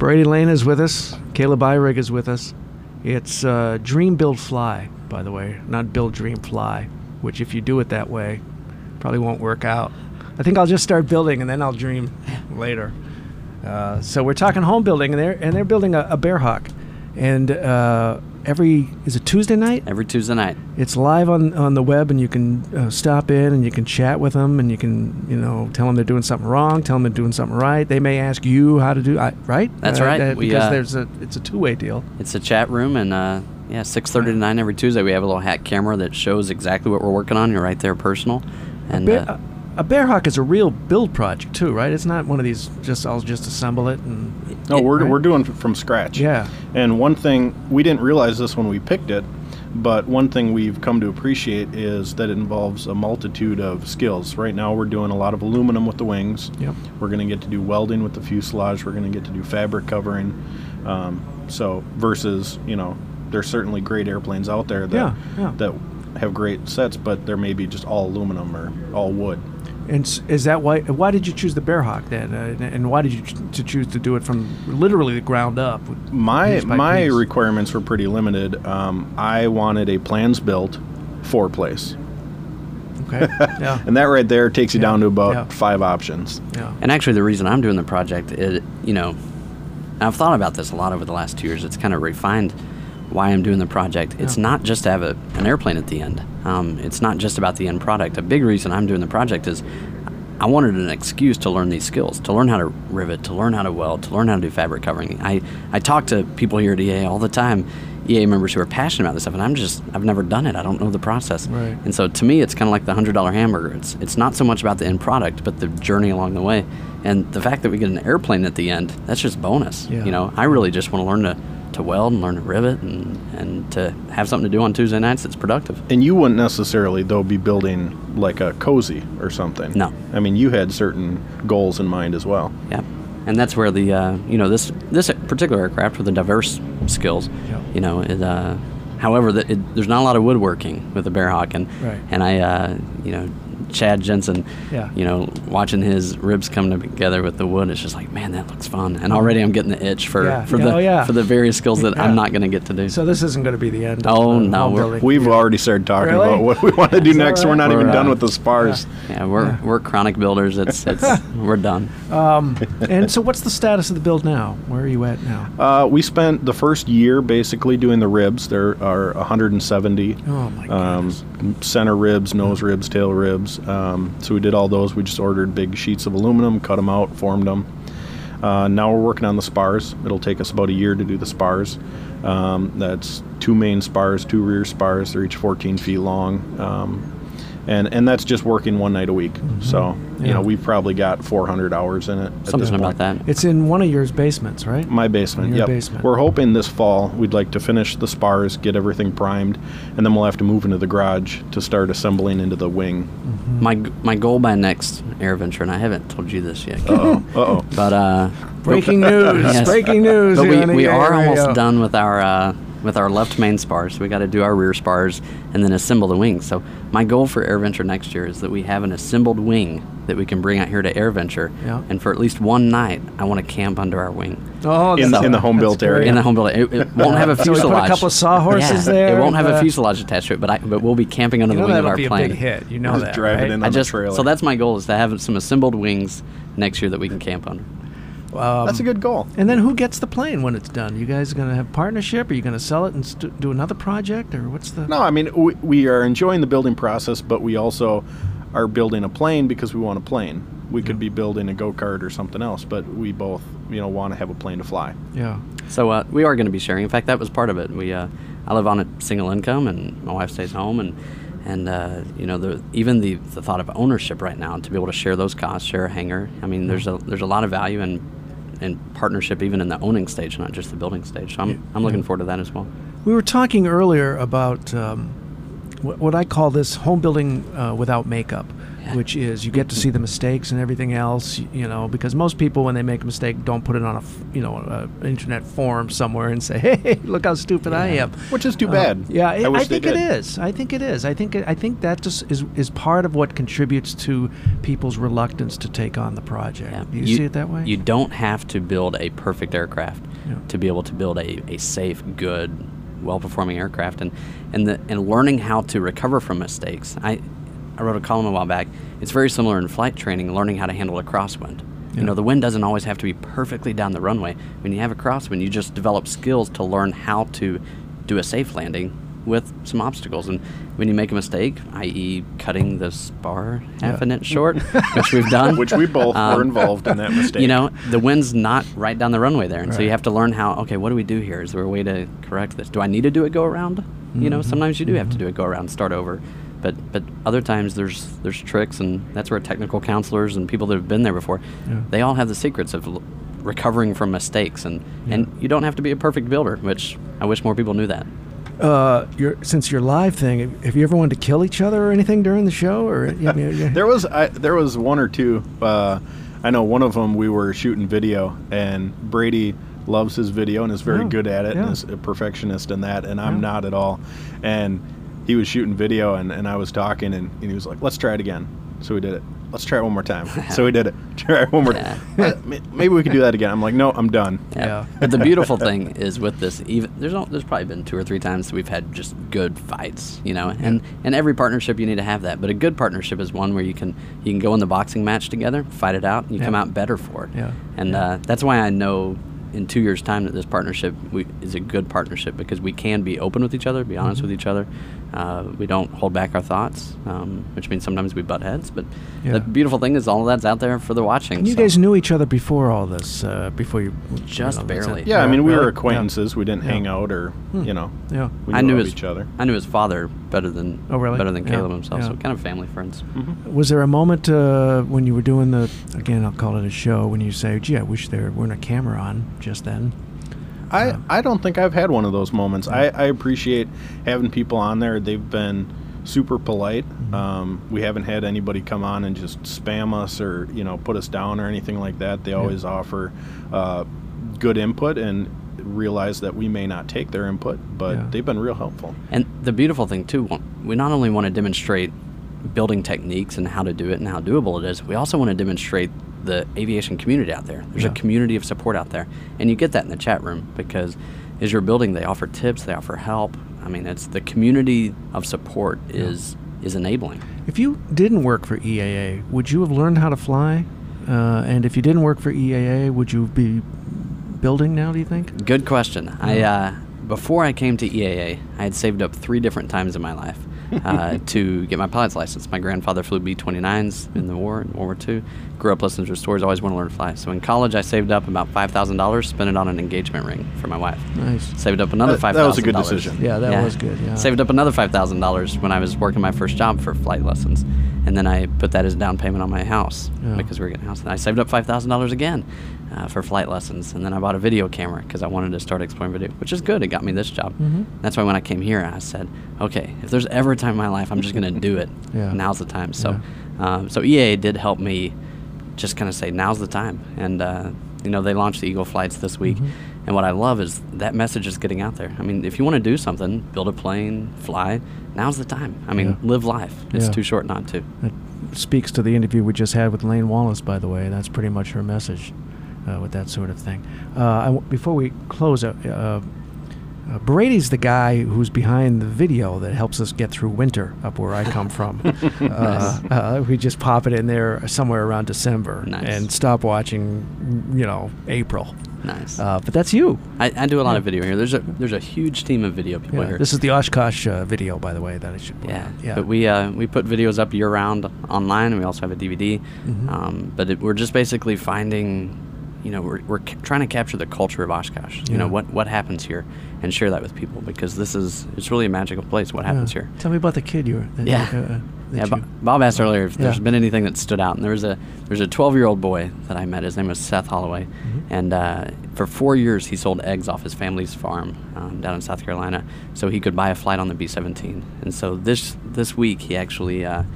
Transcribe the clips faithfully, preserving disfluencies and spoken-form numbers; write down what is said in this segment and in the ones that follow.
Brady Lane is with us. Caleb Eyrig is with us. It's uh, Dream Build Fly, by the way, not Build Dream Fly, which if you do it that way, probably won't work out. I think I'll just start building and then I'll dream later. Uh, so we're talking home building, and they're and they're building a, a Bear Hawk, and uh, every is it Tuesday night? Every Tuesday night. It's live on, on the web, and you can uh, stop in and you can chat with them, and you can you know tell them they're doing something wrong, tell them they're doing something right. They may ask you how to do I, right. That's uh, right. Uh, we, because uh, there's a it's a two way deal. It's a chat room, and uh, yeah, six thirty to nine every Tuesday. We have a little hat camera that shows exactly what we're working on. You're right there, personal, and. A bear, uh, a bear hawk is a real build project too, right? It's not one of these just I'll just assemble it and. No, we're right? we're doing it from scratch. Yeah. And one thing we didn't realize this when we picked it, but one thing we've come to appreciate is that it involves a multitude of skills. Right now, we're doing a lot of aluminum with the wings. Yep. We're going to get to do welding with the fuselage. We're going to get to do fabric covering. Um, so versus, you know, there's certainly great airplanes out there that Yeah, yeah. that have great sets, but they're maybe just all aluminum or all wood. And s- is that why? Why did you choose the Bear Hawk then? Uh, and- and why did you ch- to choose to do it from literally the ground up? with My piece by my piece? requirements were pretty limited. Um, I wanted a plans built four place, Okay. Yeah. and that right there takes you Yeah, down to about yeah. five options. Yeah. And actually, the reason I'm doing the project, it, you know, I've thought about this a lot over the last two years. It's kind of refined why I'm doing the project. It's Yeah. not just to have a, an airplane at the end. Um, it's not just about the end product. A big reason I'm doing the project is I wanted an excuse to learn these skills, to learn how to rivet, to learn how to weld, to learn how to do fabric covering. I, I talk to people here at E A all the time, E A members who are passionate about this stuff, and I'm just, I've never done it. I don't know the process. Right. And so to me, it's kind of like the one hundred dollar hamburger. It's, it's not so much about the end product, but the journey along the way. And the fact that we get an airplane at the end, that's just bonus. Yeah. You know, I really just want to learn to, to weld and learn to rivet and, and to have something to do on Tuesday nights that's productive. And you wouldn't necessarily, though, be building like a cozy or something. No. I mean, you had certain goals in mind as well. Yeah, and that's where the uh, you know this this particular aircraft with the diverse skills, Yeah. you know, it, uh, however, the, it, there's not a lot of woodworking with the Bear Hawk, and Right. and I uh, you know Chad Jensen, Yeah. you know, watching his ribs come together with the wood, it's just like, man, that looks fun, and already I'm getting the itch for Yeah. for Yeah. the Oh, yeah. for the various skills that Yeah. I'm not going to get to do. So this isn't going to be the end. Oh, of, uh, no, home we're- building. We've already started talking Really? about what we want to do Is that next. We're right? not even We're, done uh, with the spars. yeah, we're Yeah. we're chronic builders. It's it's we're done. Um, and so what's the status of the build now? Where are you at now? Uh, we spent the first year basically doing the ribs. There are one hundred seventy Oh my um, goodness. center ribs, nose ribs, tail ribs. Um, so we did all those. We just ordered big sheets of aluminum, cut them out, formed them. Uh, now we're working on the spars. It'll take us about a year to do the spars. Um, that's two main spars, two rear spars. They're each fourteen feet long. Um, and, and that's just working one night a week. So, you Yeah. know, we've probably got four hundred hours in it. at Something this about point. that. It's in one of your basements, right? My basement, In your yep. basement. We're hoping this fall we'd like to finish the spars, get everything primed, and then we'll have to move into the garage to start assembling into the wing. My my goal by next AirVenture, and I haven't told you this yet, Uh-oh, uh-oh. but uh, Breaking news! Yes. Breaking news! But here we, on the we are area. almost done with our uh, with our left main spars. We got to do our rear spars and then assemble the wings. So my goal for AirVenture next year is that we have an assembled wing that we can bring out here to AirVenture. Yeah. And for at least one night, I want to camp under our wing. Oh, In that's- the- in the home that's built great. area. In the home building, it, it won't have a So we fuselage. put a couple of sawhorses Yeah, there. It won't have and, a uh, fuselage attached to it, but I but we'll be camping under You know the wing of that'll our be plane. a big hit. You know Just that, drive it right? in I on the just trailer. so that's my goal is to have some assembled wings next year that we can camp under. Um, That's a good goal. And then who gets the plane when it's done? You guys going to have partnership? Are you going to sell it and st- do another project, or what's the? No, I mean, we, we are enjoying the building process, but we also are building a plane because we want a plane. We could be building a go-kart or something else, but we both, you know, want to have a plane to fly. Yeah. So uh, we are going to be sharing. In fact, that was part of it. We uh, I live on a single income, and my wife stays home, and and uh, you know, the, even the, the thought of ownership right now, to be able to share those costs, share a hangar. I mean, there's a there's a lot of value in in partnership, even in the owning stage, not just the building stage. So I'm Yeah. I'm looking Yeah. forward to that as well. We were talking earlier about um, what, what I call this home building uh, without makeup. which is you get to see the mistakes and everything else, y- you know, because most people when they make a mistake don't put it on a, f- you know, a internet forum somewhere and say, hey, look how stupid I Yeah. am. Which is too Uh, bad. yeah, I I, I wish they think it did. is. I think it is. I think it, I think that just is is part of what contributes to people's reluctance to take on the project. Yeah. Do you, see it that way? You don't have to build a perfect aircraft Yeah. to be able to build a, a safe, good, well-performing aircraft, and and the and learning how to recover from mistakes. I I wrote a column a while back. It's very similar in flight training, learning how to handle a crosswind. Yeah. You know, the wind doesn't always have to be perfectly down the runway. When you have a crosswind, you just develop skills to learn how to do a safe landing with some obstacles. And when you make a mistake, that is cutting the spar half Yeah. an inch short, which we've done. Which we both Um, were involved in that mistake. You know, the wind's not right down the runway there, and so you Right. have to learn how. Okay, what do we do here? Is there a way to correct this? Do I need to do it go around? You know, Mhm. sometimes you do have to Mhm. do it go around, start over, but but other times there's there's tricks, and that's where technical counselors and people that have been there before, Yeah. they all have the secrets of l- recovering from mistakes, and and Yeah. you don't have to be a perfect builder, which I wish more people knew that. Uh, your since your live thing, have you ever wanted to kill each other or anything during the show? Or I mean, yeah. There was I, there was one or two. Uh, I know one of them we were shooting video, and Brady loves his video and is very Oh, good at it yeah. and is a perfectionist in that, and I'm Yeah. not at all. And he was shooting video, and, and I was talking, and, and he was like, let's try it again. So we did it. Let's try it one more time. So we did it. Try it one more time. Yeah. Maybe we could do that again. I'm like, no, I'm done. Yeah. But the beautiful thing is with this, even there's no, there's probably been two or three times that we've had just good fights, you know. And and every partnership you need to have that. But a good partnership is one where you can you can go in the boxing match together, fight it out, and you Yeah. come out better for it. Yeah. And Yeah. Uh, that's why I know in two years' time that this partnership we, is a good partnership because we can be open with each other, be honest Mhm. with each other. Uh, we don't hold back our thoughts, um, which means sometimes we butt heads. But Yeah. the beautiful thing is all of that's out there for the watching. And you so- guys knew each other before all this, uh, before you Just you know, that's barely. it. Yeah, I mean, we really? were acquaintances. We didn't Yeah. hang out or, Hmm. you know, Yeah. we I knew knew of his each other. I knew his father better than Oh, really? better than Yeah. Caleb himself. So Yeah. kind of family friends. Mhm. Was there a moment uh, when you were doing the, again, I'll call it a show, when you say, gee, I wish there weren't a camera on just then? I, Um, I don't think I've had one of those moments. I, I appreciate having people on there. They've been super polite. Mhm. Um, we haven't had anybody come on and just spam us or, you know, put us down or anything like that. They Yeah. always offer uh, good input and realize that we may not take their input, but Yeah. they've been real helpful. And the beautiful thing too, we not only want to demonstrate building techniques and how to do it and how doable it is, we also want to demonstrate the aviation community out there. There's Yeah. a community of support out there, and you get that in the chat room because as you're building, they offer tips, they offer help. I mean, it's the community of support is is enabling. If you didn't work for E A A, would you have learned how to fly? Uh, and if you didn't work for E A A, would you be building now, do you think? Good question. I Yeah. uh, before I came to E A A, I had saved up three different times in my life uh, to get my pilot's license. My grandfather flew B twenty-nines in the war, in World War Two. Grew up listening to stories, always wanted to learn to fly. So in college, I saved up about five thousand dollars, spent it on an engagement ring for my wife. Nice. Saved up another That- five that thousand dollars. was a good decision. Yeah, that was good, yeah. Saved up another five thousand dollars when I was working my first job for flight lessons. And then I put that as down payment on my house Yeah. because we were getting a house. And I saved up five thousand dollars again uh, for flight lessons. And then I bought a video camera because I wanted to start exploring video, which is good. It got me this job. Mhm. That's why when I came here, I said, okay, if there's ever a time in my life, I'm just going to do it. Yeah. Now's the time. So, um, so E A A did help me just kind of say, now's the time. And, uh, you know, they launched the Eagle flights this week. Mhm. And what I love is that message is getting out there. I mean, if you want to do something, build a plane, fly, now's the time. I mean, Yeah. live life. It's Yeah. too short not to. That speaks to the interview we just had with Lane Wallace, by the way. That's pretty much her message uh, with that sort of thing. Uh, I w- before we close, uh, uh, uh, Brady's the guy who's behind the video that helps us get through winter up where I come from. uh, uh, we just pop it in there somewhere around December Nice. and stop watching, you know, April. Nice. Uh, but that's you. I, I do a lot yeah. of video here. There's a there's a huge team of video people Yeah. here. This is the Oshkosh uh, video, by the way, that I should point Yeah, out. Yeah. but we uh, we put videos up year round online, and we also have a D V D. Mhm. Um, but it, we're just basically finding, you know, we're we're ca- trying to capture the culture of Oshkosh. You know, Yeah. what what happens here, and share that with people because this is it's really a magical place. What happens Yeah. here? Tell me about the kid you were. that- Yeah. uh, uh, that Yeah, you- Bo- Bob asked earlier if there's Yeah. been anything that stood out, and there was a there's a twelve-year-old boy that I met. His name was Seth Holloway, Mhm. and uh, for four years he sold eggs off his family's farm um, down in South Carolina, so he could buy a flight on the B seventeen. And so this this week he actually uh,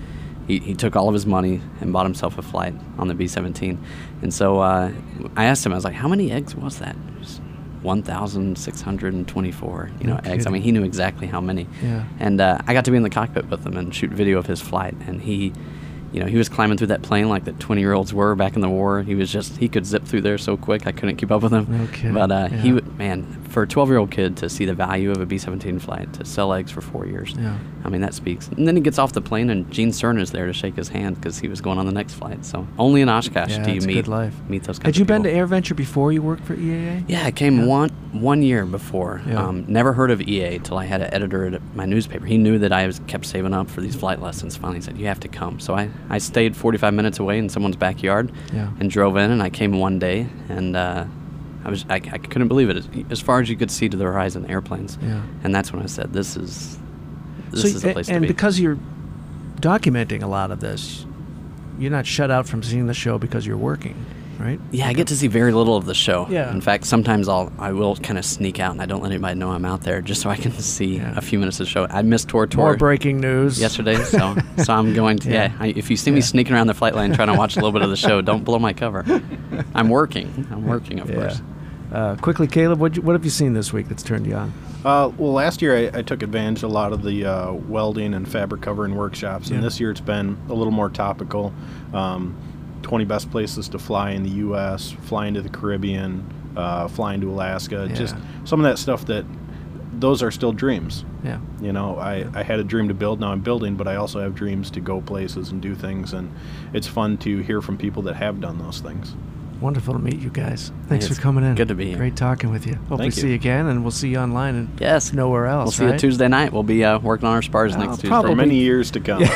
he, he took all of his money and bought himself a flight on the B seventeen. And so uh, I asked him, I was like, how many eggs was that? one thousand six hundred twenty-four, you know, No eggs. I kidding. mean, he knew exactly how many. Yeah. And uh, I got to be in the cockpit with him and shoot video of his flight. And he, you know, he was climbing through that plane like the twenty-year-olds were back in the war. He was just, he could zip through there so quick, I couldn't keep up with him. No kidding. But uh, Yeah. he would, man, for a twelve-year-old kid to see the value of a B seventeen flight, to sell eggs for four years, Yeah. I mean, that speaks. And then he gets off the plane, and Gene Cerner is there to shake his hand because he was going on the next flight. So only in Oshkosh Yeah, do you it's a meet, good life. meet those kinds Had you of been to people. AirVenture before you worked for E A A? Yeah, I came Yeah. one one year before. Yeah. Um, never heard of E A till I had an editor at my newspaper. He knew that I was kept saving up for these flight lessons. Finally said, you have to come. So I, I stayed forty-five minutes away in someone's backyard Yeah. and drove in, and I came one day, and uh, I was I, I couldn't believe it. As, as far as you could see to the horizon, airplanes. Yeah. And that's when I said, this is this So, is the a- place and to be. because you're documenting a lot of this, you're not shut out from seeing the show because you're working, right? Yeah, I get to see very little of the show. Yeah. In fact, sometimes I'll I will kind of sneak out and I don't let anybody know I'm out there just so I can see Yeah. a few minutes of the show. I missed Tor Tor More breaking news yesterday, so so I'm going to. Yeah. Yeah, I, if you see me Yeah. sneaking around the flight lane trying to watch a little bit of the show, don't blow my cover. I'm working. I'm working, of Yeah. course. Uh, quickly, Caleb, what what have you seen this week that's turned you on? Uh, well, last year I, I took advantage of a lot of the uh, welding and fabric covering workshops, and Yeah. this year it's been a little more topical. Um, twenty best places to fly in the U S, flying to the Caribbean, uh, flying to Alaska, Yeah. just some of that stuff that those are still dreams. Yeah. You know, I, I had a dream to build, now I'm building, but I also have dreams to go places and do things, and it's fun to hear from people that have done those things. Wonderful to meet you guys. Thanks It's for coming in. good to be here. Great talking with you. Hope Thank we you. see you again, and we'll see you online and Yes. nowhere else. We'll see right? you Tuesday night. We'll be uh, working on our spars Uh, next Tuesday. probably- For many years to come.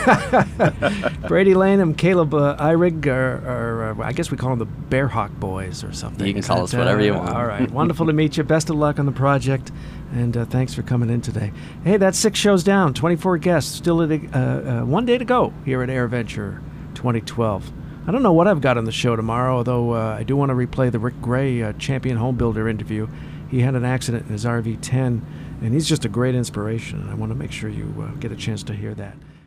Brady Lane and Caleb uh, Eyrig are, are uh, I guess we call them the Bearhawk Boys or something. You can Is call that, us whatever you uh, want. All right. Wonderful to meet you. Best of luck on the project, and uh, thanks for coming in today. Hey, that's six shows down, twenty-four guests, still at, uh, uh, one day to go here at AirVenture twenty twelve. I don't know what I've got on the show tomorrow, although uh, I do want to replay the Rick Gray uh, champion home builder interview. He had an accident in his R V ten, and he's just a great inspiration, and I want to make sure you uh, get a chance to hear that.